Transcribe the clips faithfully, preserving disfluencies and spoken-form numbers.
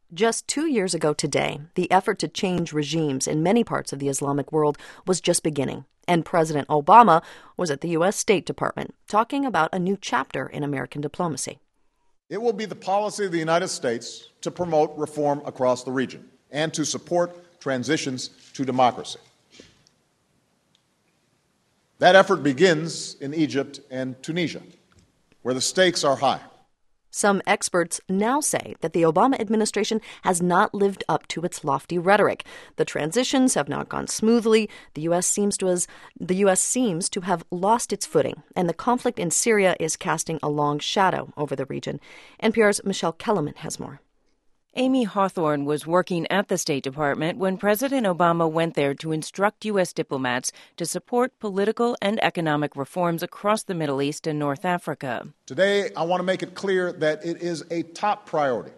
Just two years ago today, the effort to change regimes in many parts of the Islamic world was just beginning, and President Obama was at the U S State Department talking about a new chapter in American diplomacy. It will be the policy of the United States to promote reform across the region and to support transitions to democracy. That effort begins in Egypt and Tunisia, where the stakes are high. Some experts now say that the Obama administration has not lived up to its lofty rhetoric. The transitions have not gone smoothly. The U S seems to has, the U S seems to have lost its footing, and the conflict in Syria is casting a long shadow over the region. N P R's Michelle Kellerman has more. Amy Hawthorne was working at the State Department when President Obama went there to instruct U S diplomats to support political and economic reforms across the Middle East and North Africa. Today, I want to make it clear that it is a top priority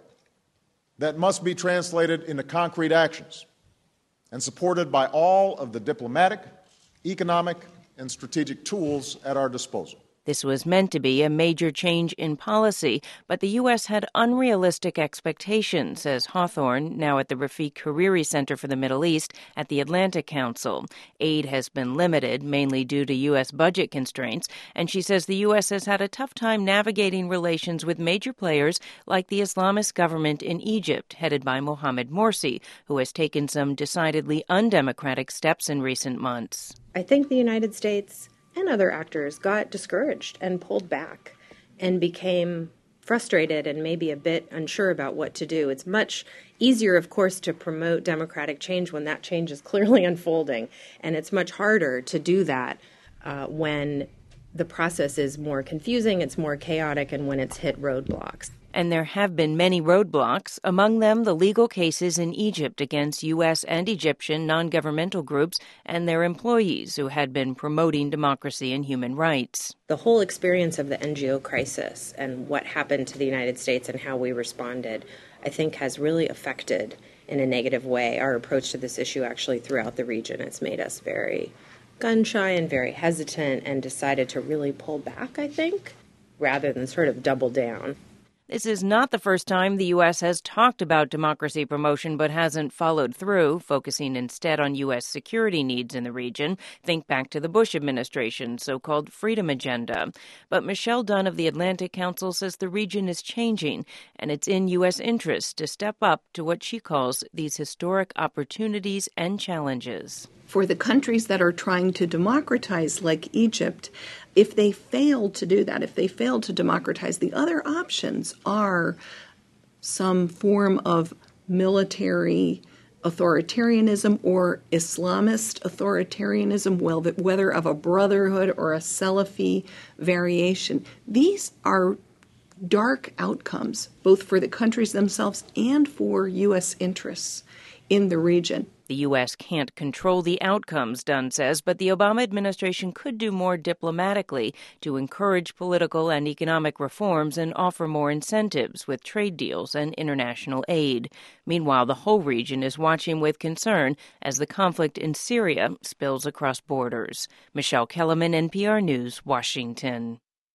that must be translated into concrete actions and supported by all of the diplomatic, economic, and strategic tools at our disposal. This was meant to be a major change in policy, but the U S had unrealistic expectations, says Hawthorne, now at the Rafiq Hariri Center for the Middle East at the Atlantic Council. Aid has been limited, mainly due to U S budget constraints, and she says the U S has had a tough time navigating relations with major players like the Islamist government in Egypt, headed by Mohamed Morsi, who has taken some decidedly undemocratic steps in recent months. I think the United States and other actors got discouraged and pulled back and became frustrated and maybe a bit unsure about what to do. It's much easier, of course, to promote democratic change when that change is clearly unfolding, and it's much harder to do that uh, when the process is more confusing, it's more chaotic, and when it's hit roadblocks. And there have been many roadblocks, among them the legal cases in Egypt against U S and Egyptian non-governmental groups and their employees who had been promoting democracy and human rights. The whole experience of the N G O crisis and what happened to the United States and how we responded, I think, has really affected in a negative way our approach to this issue actually throughout the region. It's made us very gun-shy and very hesitant and decided to really pull back, I think, rather than sort of double down. This is not the first time the U S has talked about democracy promotion but hasn't followed through, focusing instead on U S security needs in the region. Think back to the Bush administration's so-called Freedom Agenda. But Michelle Dunn of the Atlantic Council says the region is changing, and it's in U S interest to step up to what she calls these historic opportunities and challenges. For the countries that are trying to democratize, like Egypt, if they fail to do that, if they fail to democratize, the other options are some form of military authoritarianism or Islamist authoritarianism, well, whether of a brotherhood or a Salafi variation. These are dark outcomes, both for the countries themselves and for U S interests in the region. The U S can't control the outcomes, Dunn says, but the Obama administration could do more diplomatically to encourage political and economic reforms and offer more incentives with trade deals and international aid. Meanwhile, the whole region is watching with concern as the conflict in Syria spills across borders. Michelle Kellerman, N P R News, Washington.